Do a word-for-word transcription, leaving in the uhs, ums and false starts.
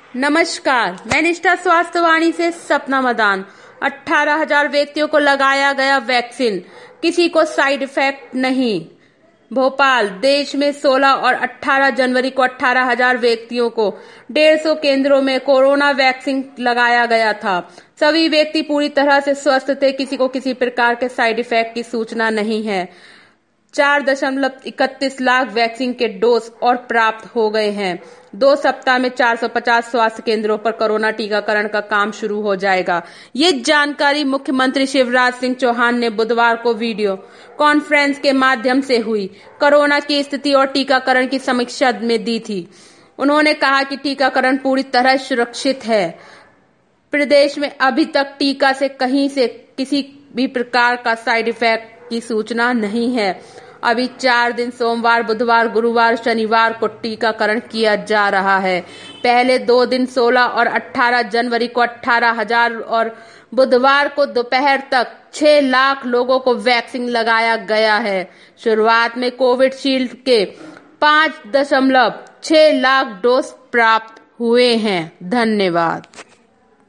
नमस्कार, मैं निष्ठा स्वास्थ्यवाणी से सपना मदान। अठारह हजार व्यक्तियों को लगाया गया वैक्सीन, किसी को साइड इफेक्ट नहीं। भोपाल, देश में सोलह और अठारह जनवरी को अठारह हजार व्यक्तियों को डेढ़ सौ केंद्रों में कोरोना वैक्सीन लगाया गया था। सभी व्यक्ति पूरी तरह से स्वस्थ थे, किसी को किसी प्रकार के साइड इफेक्ट की सूचना नहीं है। चार दशमलव इकतीस लाख वैक्सीन के डोज और प्राप्त हो गए हैं। दो सप्ताह में चार सौ पचास स्वास्थ्य केंद्रों पर कोरोना टीकाकरण का काम शुरू हो जाएगा। ये जानकारी मुख्यमंत्री शिवराज सिंह चौहान ने बुधवार को वीडियो कॉन्फ्रेंस के माध्यम से हुई कोरोना की स्थिति और टीकाकरण की समीक्षा में दी थी। उन्होंने कहा कि टीकाकरण पूरी तरह सुरक्षित है। प्रदेश में अभी तक टीका से कहीं से किसी भी प्रकार का साइड इफेक्ट की सूचना नहीं है। अभी चार दिन सोमवार, बुधवार, गुरुवार, शनिवार को टीकाकरण किया जा रहा है। पहले दो दिन सोलह और अठारह जनवरी को अठारह हजार और बुधवार को दोपहर तक छह लाख लोगों को वैक्सीन लगाया गया है। शुरुआत में कोविशील्ड के पांच दशमलव छह लाख डोज प्राप्त हुए हैं। धन्यवाद।